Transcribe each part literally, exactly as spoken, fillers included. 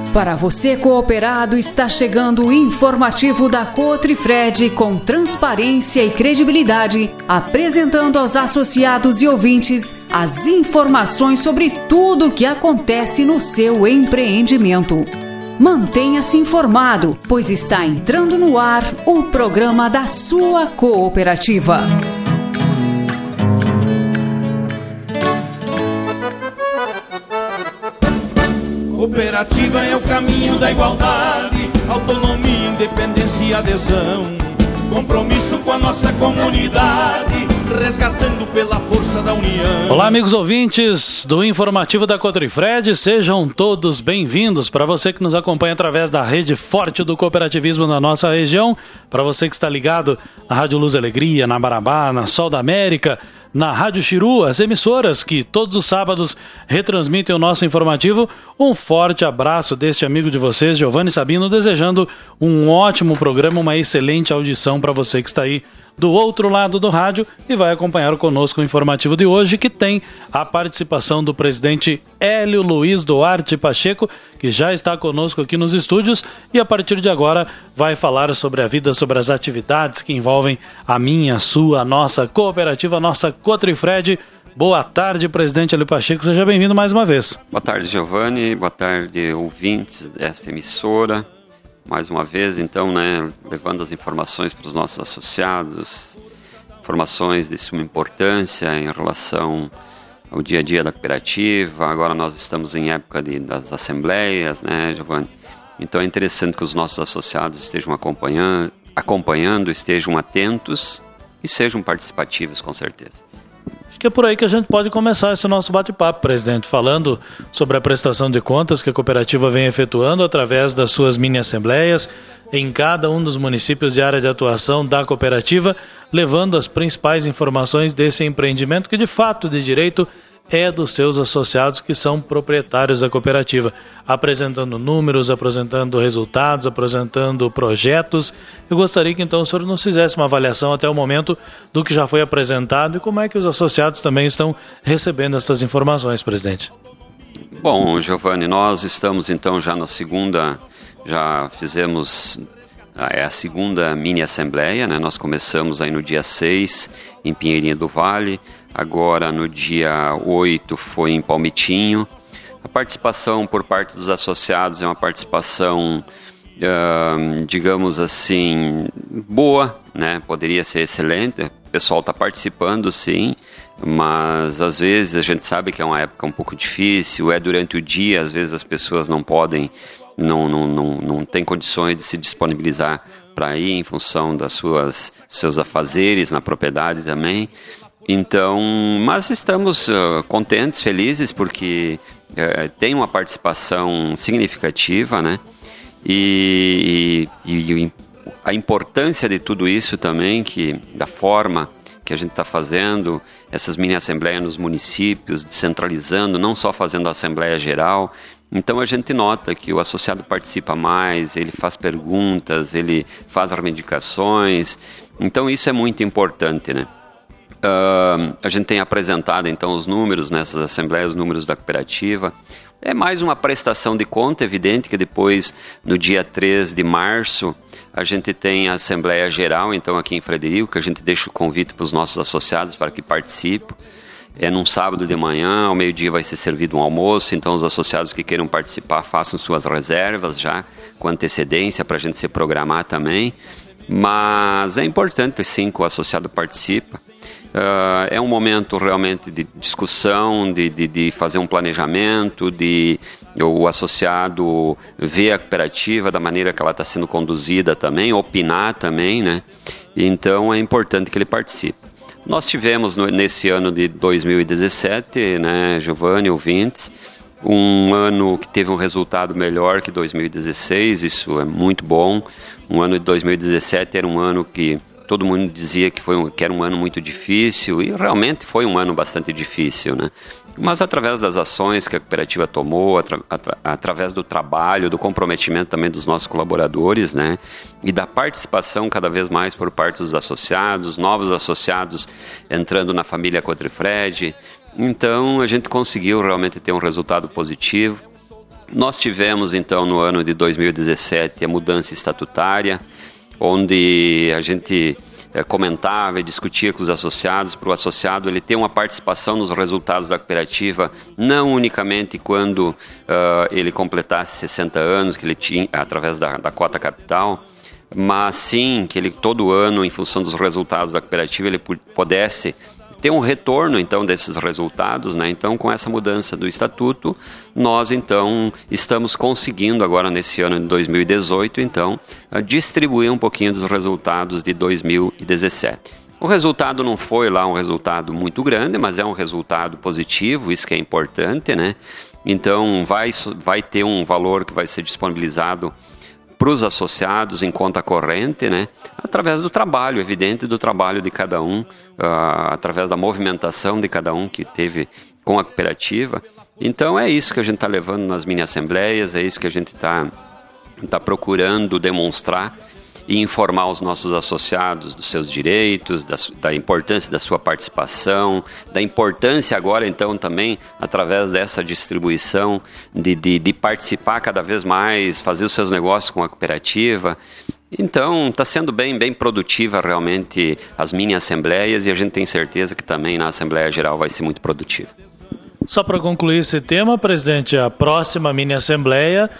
Para você cooperado, está chegando o informativo da Cotrifred com transparência e credibilidade, apresentando aos associados e ouvintes as informações sobre tudo o que acontece no seu empreendimento. Mantenha-se informado, pois está entrando no ar o programa da sua cooperativa. Cooperativa é o caminho da igualdade, autonomia, independência e adesão. Compromisso com a nossa comunidade, resgatando pela força da união. Olá, amigos ouvintes do informativo da Cotrifred, sejam todos bem-vindos. Para você que nos acompanha através da rede forte do cooperativismo na nossa região, para você que está ligado na Rádio Luz e Alegria, na Marabá, na Sol da América, na Rádio Xiru, as emissoras que todos os sábados retransmitem o nosso informativo, um forte abraço deste amigo de vocês, Giovanni Sabino, desejando um ótimo programa, uma excelente audição para você que está aí do outro lado do rádio e vai acompanhar conosco o informativo de hoje, que tem a participação do presidente Hélio Luiz Duarte Pacheco, que já está conosco aqui nos estúdios e a partir de agora vai falar sobre a vida, sobre as atividades que envolvem a minha, a sua, a nossa cooperativa, a nossa Cotrifred. Boa tarde, presidente Hélio Pacheco, seja bem-vindo mais uma vez. Boa tarde, Giovanni, boa tarde, ouvintes desta emissora. Mais uma vez, então, né, levando as informações para os nossos associados, informações de suma importância em relação ao dia a dia da cooperativa. Agora nós estamos em época de, das assembleias, né, Giovanni? Então é interessante que os nossos associados estejam acompanhando, acompanhando, estejam atentos e sejam participativos, com certeza. Que é por aí que a gente pode começar esse nosso bate-papo, presidente, falando sobre a prestação de contas que a cooperativa vem efetuando através das suas mini-assembleias em cada um dos municípios de área de atuação da cooperativa, levando as principais informações desse empreendimento que, de fato, de direito, é dos seus associados que são proprietários da cooperativa, apresentando números, apresentando resultados, apresentando projetos. Eu gostaria que então o senhor nos fizesse uma avaliação até o momento do que já foi apresentado e como é que os associados também estão recebendo essas informações, presidente. Bom, Giovanni, nós estamos então já na segunda, já fizemos é a segunda mini-assembleia, né? Nós começamos aí no dia seis em Pinheirinho do Vale, agora no dia oito foi em Palmitinho. A participação por parte dos associados é uma participação, uh, digamos assim, boa, né? Poderia ser excelente, o pessoal está participando sim, mas às vezes a gente sabe que é uma época um pouco difícil, é durante o dia, às vezes as pessoas não podem, não, não, não, não têm condições de se disponibilizar para ir em função das suas seus afazeres na propriedade também. Então, mas estamos uh, contentes, felizes, porque uh, tem uma participação significativa, né? E, e, e a importância de tudo isso também, que da forma que a gente está fazendo essas mini-assembleias nos municípios, descentralizando, não só fazendo a Assembleia Geral. Então a gente nota que o associado participa mais, ele faz perguntas, ele faz reivindicações. Então isso é muito importante, né? Uh, a gente tem apresentado então os números nessas assembleias, os números da cooperativa. É mais uma prestação de conta, evidente que depois, no dia três de março, a gente tem a Assembleia Geral, então aqui em Frederico, que a gente deixa o convite para os nossos associados para que participem. É num sábado de manhã, ao meio-dia vai ser servido um almoço, então os associados que queiram participar façam suas reservas já com antecedência para a gente se programar também. Mas é importante sim que o associado participe. Uh, é um momento realmente de discussão, de, de, de fazer um planejamento, de o associado ver a cooperativa da maneira que ela está sendo conduzida também, opinar também, né? Então é importante que ele participe. Nós tivemos no, nesse ano de dois mil e dezessete, né, Giovanni, ouvintes, um ano que teve um resultado melhor que dois mil e dezesseis, isso é muito bom. Um ano de dois mil e dezessete era um ano que todo mundo dizia que, foi um, que era um ano muito difícil, e realmente foi um ano bastante difícil, né? Mas através das ações que a cooperativa tomou, atra, atra, através do trabalho, do comprometimento também dos nossos colaboradores, né? E da participação cada vez mais por parte dos associados, novos associados entrando na família Cotrifred. Então a gente conseguiu realmente ter um resultado positivo. Nós tivemos, então, no ano de dois mil e dezessete, a mudança estatutária, onde a gente é, comentava e discutia com os associados, para o associado ele ter uma participação nos resultados da cooperativa, não unicamente quando uh, ele completasse sessenta anos, que ele tinha, através da, da cota capital, mas sim que ele todo ano, em função dos resultados da cooperativa, ele pudesse ter um retorno, então, desses resultados, né? Então, com essa mudança do estatuto, nós, então, estamos conseguindo agora, nesse ano de dois mil e dezoito, então, distribuir um pouquinho dos resultados de dois mil e dezessete. O resultado não foi lá um resultado muito grande, mas é um resultado positivo, isso que é importante, né? Então, vai, vai ter um valor que vai ser disponibilizado para os associados em conta corrente, né? Através do trabalho, evidente, do trabalho de cada um, uh, através da movimentação de cada um que teve com a cooperativa. Então é isso que a gente está levando nas mini-assembleias, é isso que a gente está tá procurando demonstrar e informar os nossos associados dos seus direitos, da, da importância da sua participação, da importância agora, então, também, através dessa distribuição, de, de, de participar cada vez mais, fazer os seus negócios com a cooperativa. Então, está sendo bem, bem produtiva realmente as mini-assembleias e a gente tem certeza que também na Assembleia Geral vai ser muito produtiva. Só para concluir esse tema, presidente, a próxima mini-assembleia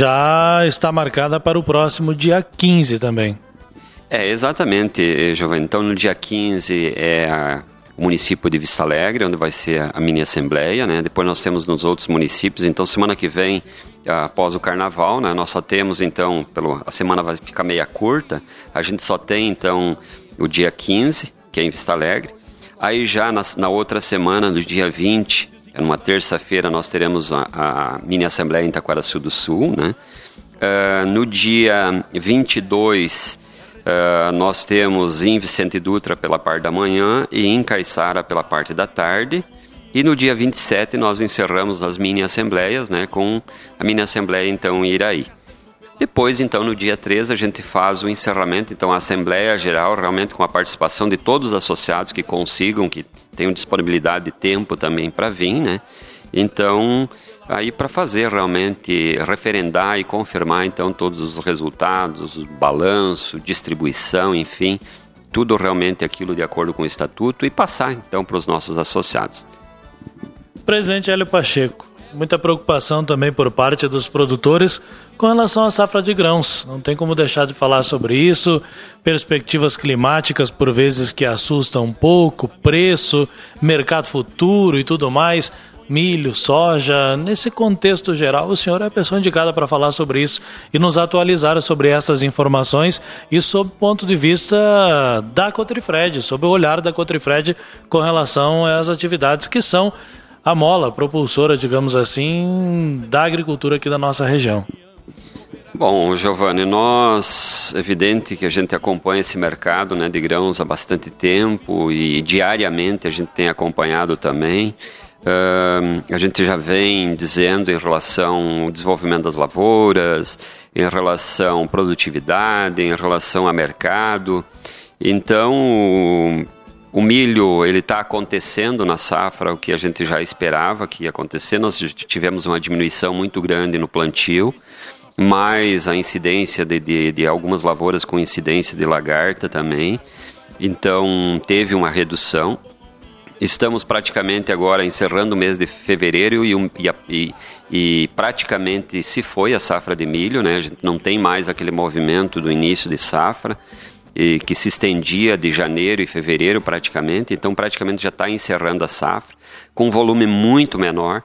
já está marcada para o próximo dia quinze também. É, exatamente, Giovanni. Então, no dia quinze é a, o município de Vista Alegre, onde vai ser a, a mini-assembleia, né? Depois nós temos nos outros municípios. Então, semana que vem, após o Carnaval, né? Nós só temos, então, pelo, a semana vai ficar meia curta, a gente só tem, então, o dia quinze, que é em Vista Alegre. Aí já na, na outra semana, no dia vinte, numa terça-feira, nós teremos a, a mini-assembleia em Taquaraçu do Sul, né? Uh, no dia vinte e dois, uh, nós temos em Vicente Dutra pela parte da manhã e em Caiçara pela parte da tarde. E no dia vinte e sete, nós encerramos as mini-assembleias, né, com a mini-assembleia, então, em Iraí. Depois, então, no dia treze, a gente faz o encerramento, então, a Assembleia Geral, realmente com a participação de todos os associados que consigam, que tenham disponibilidade de tempo também para vir, né? Então, aí para fazer realmente, referendar e confirmar, então, todos os resultados, balanço, distribuição, enfim, tudo realmente aquilo de acordo com o Estatuto e passar, então, para os nossos associados. Presidente Hélio Pacheco, muita preocupação também por parte dos produtores com relação à safra de grãos. Não tem como deixar de falar sobre isso. Perspectivas climáticas, por vezes, que assustam um pouco, preço, mercado futuro e tudo mais, milho, soja. Nesse contexto geral, o senhor é a pessoa indicada para falar sobre isso e nos atualizar sobre essas informações e sob o ponto de vista da Cotrifred, sob o olhar da Cotrifred com relação às atividades que são a mola propulsora, digamos assim, da agricultura aqui da nossa região. Bom, Giovanni, nós, evidente que a gente acompanha esse mercado, né, de grãos há bastante tempo e diariamente a gente tem acompanhado também. Uh, a gente já vem dizendo em relação ao desenvolvimento das lavouras, em relação à produtividade, em relação a mercado. Então, o milho, ele está acontecendo na safra, o que a gente já esperava que ia acontecer. Nós tivemos uma diminuição muito grande no plantio, mas a incidência de, de, de algumas lavouras com incidência de lagarta também. Então, teve uma redução. Estamos praticamente agora encerrando o mês de fevereiro e, e, e, e praticamente se foi a safra de milho, né? A gente não tem mais aquele movimento do início de safra, e que se estendia de janeiro e fevereiro praticamente, então praticamente já está encerrando a safra, com um volume muito menor.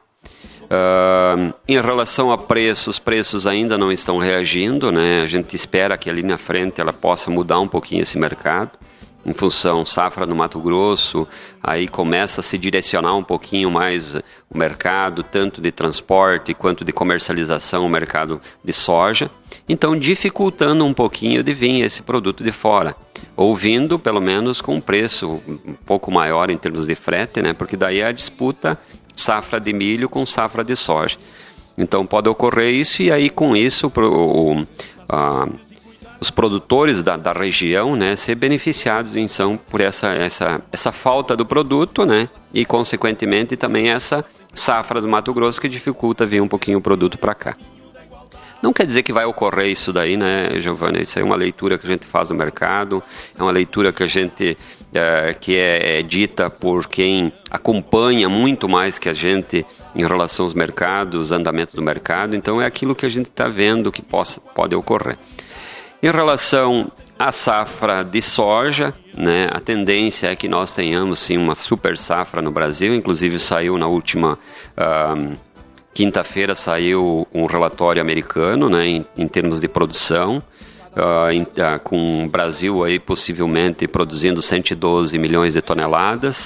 Uh, em relação a preços, preços ainda não estão reagindo, né? A gente espera que ali na frente ela possa mudar um pouquinho esse mercado, em função safra no Mato Grosso, aí começa a se direcionar um pouquinho mais o mercado, tanto de transporte quanto de comercialização, o mercado de soja, então dificultando um pouquinho de vir esse produto de fora, ou vindo pelo menos com um preço um pouco maior em termos de frete, né? Porque daí é a disputa safra de milho com safra de soja. Então pode ocorrer isso e aí com isso o, o, a, os produtores da, da região, né, ser beneficiados então, por essa, essa, essa falta do produto, né, e consequentemente também essa safra do Mato Grosso que dificulta vir um pouquinho o produto para cá. Não quer dizer que vai ocorrer isso daí, né, Giovana? Isso é uma leitura que a gente faz no mercado, é uma leitura que a gente, é, que é, é dita por quem acompanha muito mais que a gente em relação aos mercados, andamento do mercado. Então é aquilo que a gente está vendo que possa, pode ocorrer. Em relação à safra de soja, né, a tendência é que nós tenhamos sim uma super safra no Brasil, inclusive saiu na última... Uh, Quinta-feira saiu um relatório americano, né, em, em termos de produção, uh, em, uh, com o Brasil aí possivelmente produzindo cento e doze milhões de toneladas,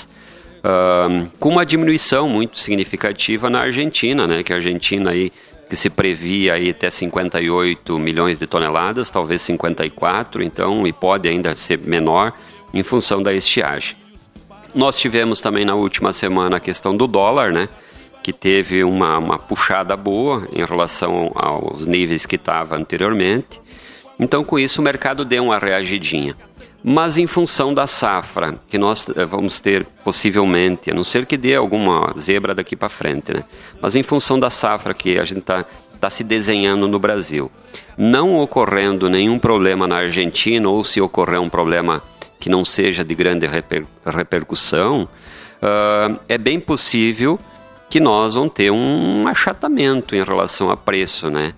uh, com uma diminuição muito significativa na Argentina, né, que a Argentina aí, que se previa aí até cinquenta e oito milhões de toneladas, talvez cinquenta e quatro, então, e pode ainda ser menor em função da estiagem. Nós tivemos também na última semana a questão do dólar, né, que teve uma, uma puxada boa em relação aos níveis que estava anteriormente. Então, com isso, o mercado deu uma reagidinha. Mas em função da safra, que nós vamos ter possivelmente, a não ser que dê alguma zebra daqui para frente, né? Mas em função da safra que a gente está tá se desenhando no Brasil, não ocorrendo nenhum problema na Argentina, ou se ocorrer um problema que não seja de grande reper, repercussão, uh, é bem possível que nós vamos ter um achatamento em relação a preço, né?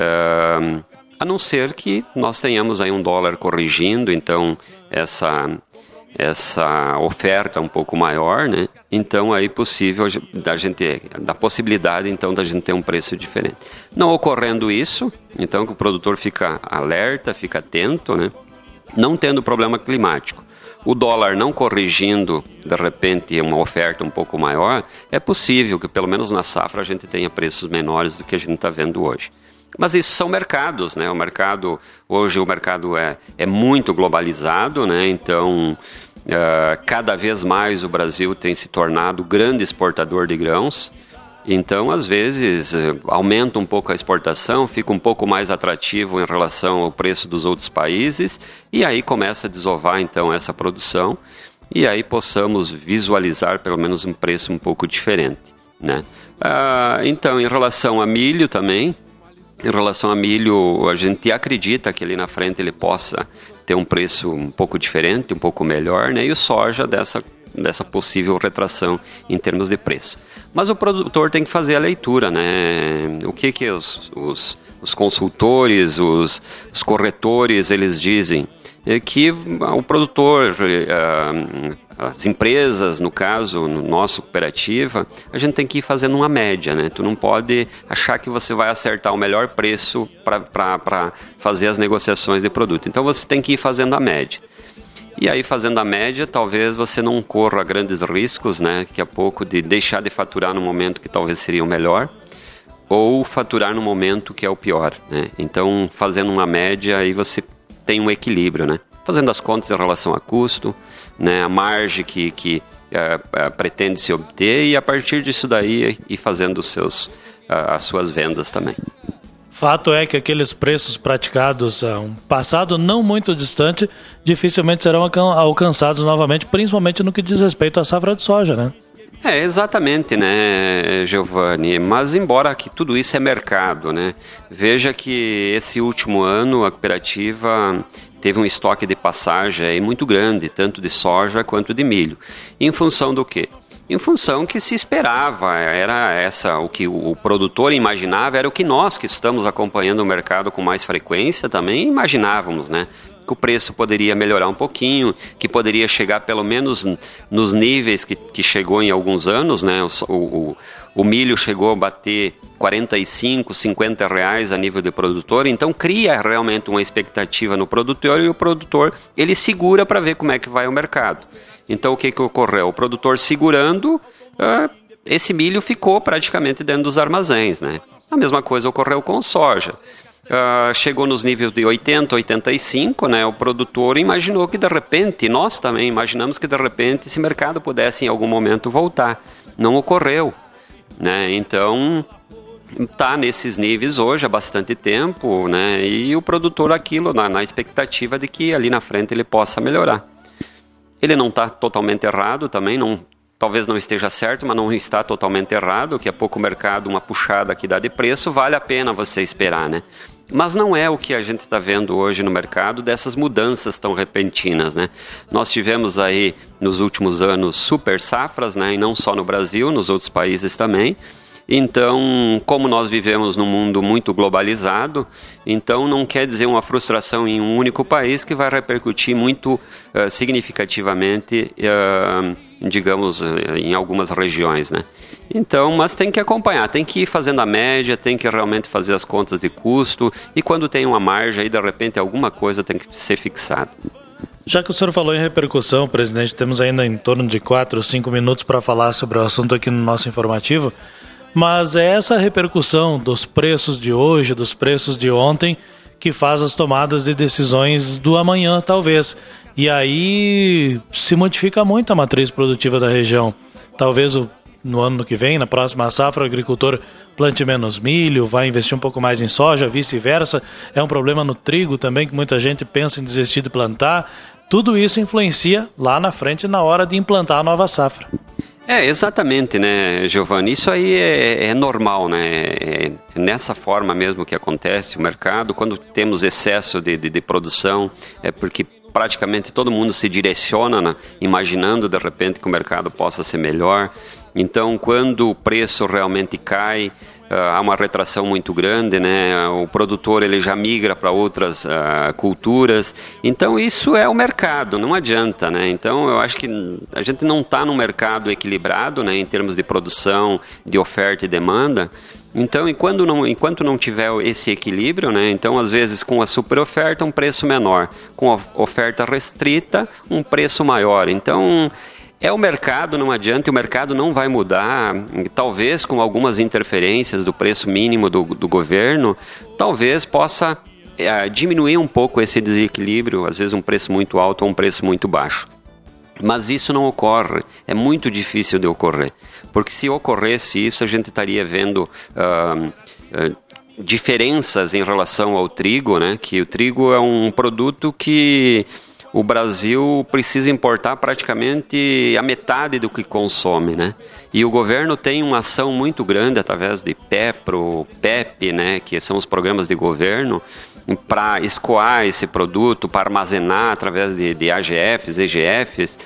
Uh, a não ser que nós tenhamos aí um dólar corrigindo, então essa, essa oferta um pouco maior, né? Então aí possível da gente, da possibilidade então da gente ter um preço diferente. Não ocorrendo isso, então que o produtor fica alerta, fica atento, né? Não tendo problema climático, o dólar não corrigindo, de repente, uma oferta um pouco maior, é possível que, pelo menos na safra, a gente tenha preços menores do que a gente está vendo hoje. Mas isso são mercados, né? O mercado, hoje o mercado é, é muito globalizado, né? Então, uh, cada vez mais o Brasil tem se tornado grande exportador de grãos. Então, às vezes, aumenta um pouco a exportação, fica um pouco mais atrativo em relação ao preço dos outros países, e aí começa a desovar, então, essa produção, e aí possamos visualizar, pelo menos, um preço um pouco diferente, né? Ah, então, em relação a milho também, em relação a milho, a gente acredita que ali na frente ele possa ter um preço um pouco diferente, um pouco melhor, né? E o soja dessa dessa possível retração em termos de preço. Mas o produtor tem que fazer a leitura, né? O que que os, os, os consultores, os, os corretores, eles dizem? É que o produtor, as empresas, no caso, no nosso cooperativa, a gente tem que ir fazendo uma média, né? Tu não pode achar que você vai acertar o melhor preço para fazer as negociações de produto. Então você tem que ir fazendo a média. E aí, fazendo a média, talvez você não corra grandes riscos, né? Daqui a pouco, de deixar de faturar no momento que talvez seria o melhor, ou faturar no momento que é o pior, né? Então, fazendo uma média, aí você tem um equilíbrio, né? Fazendo as contas em relação a custo, né? A margem que, que é, é, pretende se obter, e a partir disso daí, ir fazendo os seus, as suas vendas também. Fato é que aqueles preços praticados a um passado não muito distante dificilmente serão alcançados novamente, principalmente no que diz respeito à safra de soja, né? É, exatamente, né, Giovanni? Mas embora que tudo isso é mercado, né? Veja que esse último ano a cooperativa teve um estoque de passagem aí muito grande, tanto de soja quanto de milho. Em função do quê? Em função que se esperava, era essa, o que o produtor imaginava, era o que nós que estamos acompanhando o mercado com mais frequência também imaginávamos, né? Que o preço poderia melhorar um pouquinho, que poderia chegar pelo menos nos níveis que, que chegou em alguns anos, né? O, o, o milho chegou a bater quarenta e cinco, cinquenta reais a nível de produtor, então cria realmente uma expectativa no produtor, e o produtor ele segura para ver como é que vai o mercado. Então, o que, que ocorreu? O produtor segurando, uh, esse milho ficou praticamente dentro dos armazéns, né? A mesma coisa ocorreu com soja. Uh, chegou nos níveis de oitenta, oitenta e cinco, né? O produtor imaginou que de repente, nós também imaginamos que de repente esse mercado pudesse em algum momento voltar. Não ocorreu, né? Então, está nesses níveis hoje há bastante tempo, né? E o produtor aquilo na, na expectativa de que ali na frente ele possa melhorar. Ele não está totalmente errado também, não, talvez não esteja certo, mas não está totalmente errado. Daqui a pouco o mercado, uma puxada que dá de preço, vale a pena você esperar, né? Mas não é o que a gente está vendo hoje no mercado, dessas mudanças tão repentinas, né? Nós tivemos aí, nos últimos anos, super safras, né? E não só no Brasil, nos outros países também. Então, como nós vivemos num mundo muito globalizado, então não quer dizer uma frustração em um único país que vai repercutir muito uh, significativamente, uh, digamos, uh, em algumas regiões, né? Então, mas tem que acompanhar, tem que ir fazendo a média, tem que realmente fazer as contas de custo, e quando tem uma margem aí, de repente, alguma coisa tem que ser fixada. Já que o senhor falou em repercussão, presidente, temos ainda em torno de quatro ou cinco minutos para falar sobre o assunto aqui no nosso informativo. Mas é essa repercussão dos preços de hoje, dos preços de ontem, que faz as tomadas de decisões do amanhã, talvez. E aí se modifica muito a matriz produtiva da região. Talvez o, no ano que vem, na próxima safra, o agricultor plante menos milho, vai investir um pouco mais em soja, vice-versa. É um problema no trigo também, que muita gente pensa em desistir de plantar. Tudo isso influencia lá na frente, na hora de implantar a nova safra. É, exatamente, né, Giovanni? Isso aí é, é normal, né? É nessa forma mesmo que acontece o mercado. Quando temos excesso de, de, de produção, é porque praticamente todo mundo se direciona, né, imaginando de repente que o mercado possa ser melhor. Então, quando o preço realmente cai, Uh, há uma retração muito grande, né? O produtor ele já migra para outras uh, culturas. Então isso é o mercado, não adianta, né? Então eu acho que a gente não está num mercado equilibrado, né? Em termos de produção, de oferta e demanda. Então enquanto não, enquanto não tiver esse equilíbrio, né? Então às vezes com a superoferta um preço menor, com a oferta restrita um preço maior. Então é o mercado, não adianta, o mercado não vai mudar, talvez com algumas interferências do preço mínimo do, do governo, talvez possa é, diminuir um pouco esse desequilíbrio, às vezes um preço muito alto ou um preço muito baixo. Mas isso não ocorre, é muito difícil de ocorrer, porque se ocorresse isso, a gente estaria vendo uh, uh, diferenças em relação ao trigo, né? Que o trigo é um produto que o Brasil precisa importar praticamente a metade do que consome, né? E o governo tem uma ação muito grande através de PEPRO, PEP, né? Que são os programas de governo, para escoar esse produto, para armazenar através de, de A G Fs, E G Fs.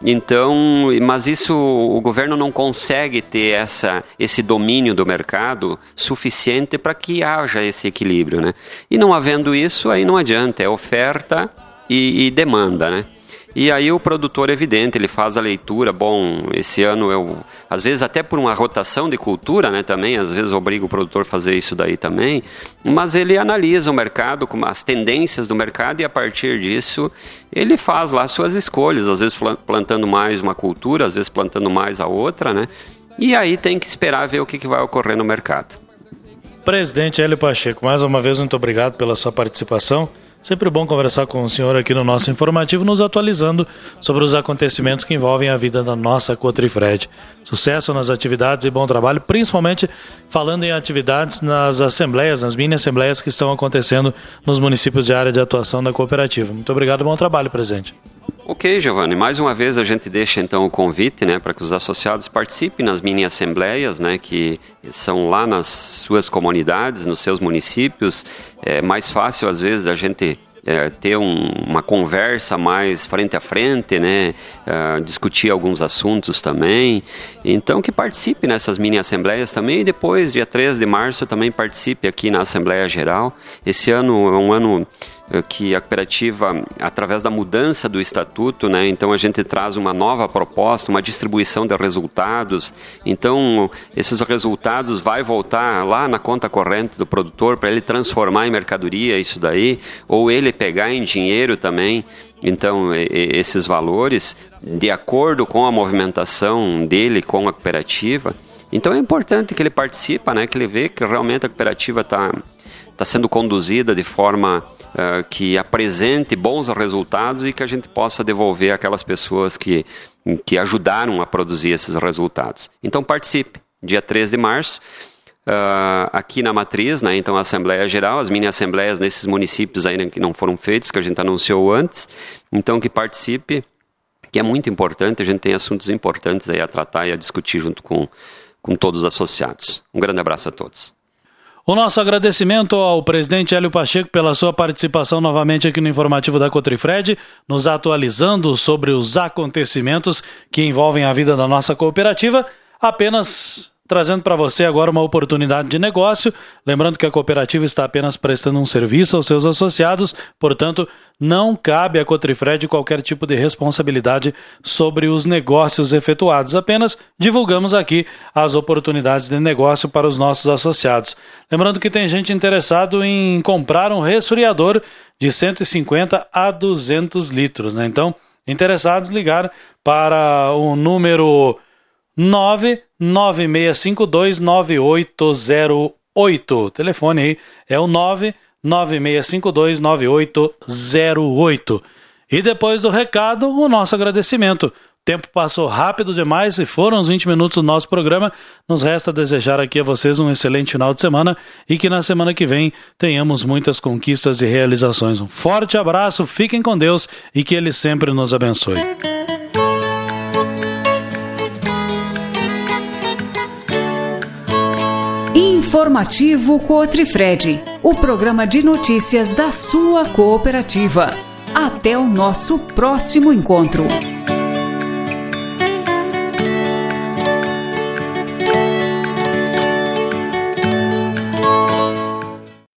Então, mas isso o governo não consegue ter essa, esse domínio do mercado suficiente para que haja esse equilíbrio, né? E não havendo isso, aí não adianta, é oferta E, e demanda, né? E aí o produtor, evidente, ele faz a leitura, bom, esse ano eu, às vezes até por uma rotação de cultura, né, também, às vezes obriga o produtor a fazer isso daí também, mas ele analisa o mercado, as tendências do mercado e a partir disso ele faz lá suas escolhas, às vezes plantando mais uma cultura, às vezes plantando mais a outra, né? E aí tem que esperar ver o que, que vai ocorrer no mercado. Presidente Hélio Pacheco, mais uma vez muito obrigado pela sua participação. Sempre bom conversar com o senhor aqui no nosso informativo, nos atualizando sobre os acontecimentos que envolvem a vida da nossa Cotrifred. Sucesso nas atividades e bom trabalho, principalmente falando em atividades nas assembleias, nas mini assembleias que estão acontecendo nos municípios de área de atuação da cooperativa. Muito obrigado e bom trabalho, presidente. Ok, Giovanni, mais uma vez a gente deixa então o convite, né, para que os associados participem nas mini assembleias, né, que são lá nas suas comunidades, nos seus municípios. É mais fácil às vezes da gente é, ter um, uma conversa mais frente a frente, né, é, discutir alguns assuntos também. Então que participe nessas mini assembleias também e depois, dia três de março, também participe aqui na Assembleia Geral. Esse ano é um ano que a cooperativa, através da mudança do estatuto, né, então a gente traz uma nova proposta, uma distribuição de resultados. Então esses resultados vai voltar lá na conta corrente do produtor para ele transformar em mercadoria isso daí, ou ele pegar em dinheiro também. Então esses valores, de acordo com a movimentação dele com a cooperativa. Então é importante que ele participe, né, que ele vê que realmente a cooperativa está tá sendo conduzida de forma uh, que apresente bons resultados e que a gente possa devolver aquelas pessoas que, que ajudaram a produzir esses resultados. Então participe, dia três de março, uh, aqui na Matriz, né, então a Assembleia Geral, as mini assembleias nesses municípios ainda que não foram feitos, que a gente anunciou antes, então que participe, que é muito importante. A gente tem assuntos importantes aí a tratar e a discutir junto com, com todos os associados. Um grande abraço a todos. O nosso agradecimento ao presidente Hélio Pacheco pela sua participação novamente aqui no informativo da Cotrifred, nos atualizando sobre os acontecimentos que envolvem a vida da nossa cooperativa, apenas trazendo para você agora uma oportunidade de negócio, lembrando que a cooperativa está apenas prestando um serviço aos seus associados, portanto, não cabe à Cotrifred qualquer tipo de responsabilidade sobre os negócios efetuados, apenas divulgamos aqui as oportunidades de negócio para os nossos associados. Lembrando que tem gente interessado em comprar um resfriador de cento e cinquenta a duzentos litros, né? Então, interessados, ligar para o número nove nove seis cinco dois nove oito zero oito. O telefone aí é o nove nove seis cinco dois nove oito zero oito. E depois do recado, o nosso agradecimento. O tempo passou rápido demais e foram os vinte minutos do nosso programa. Nos resta desejar aqui a vocês um excelente final de semana e que na semana que vem tenhamos muitas conquistas e realizações. Um forte abraço, fiquem com Deus e que Ele sempre nos abençoe. Informativo Cotrifred, o programa de notícias da sua cooperativa. Até o nosso próximo encontro.